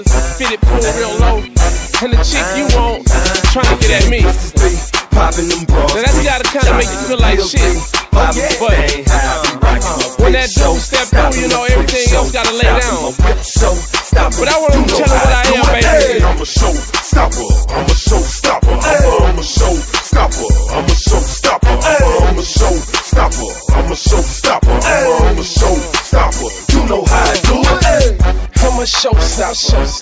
Fit it, pull real low. And the chick you want, trying to get at me. Now that's gotta kinda make you feel like shit. But when that dude step through, you know, everything else gotta lay down. But I want to tell him what I am, baby. I'm a showstopper. I'm a showstopper. I'm a showstopper. I'm a showstopper. I'm a showstopper. I'm a showstopper. I'm a showstopper. You know how I do it. I'm a showstopper.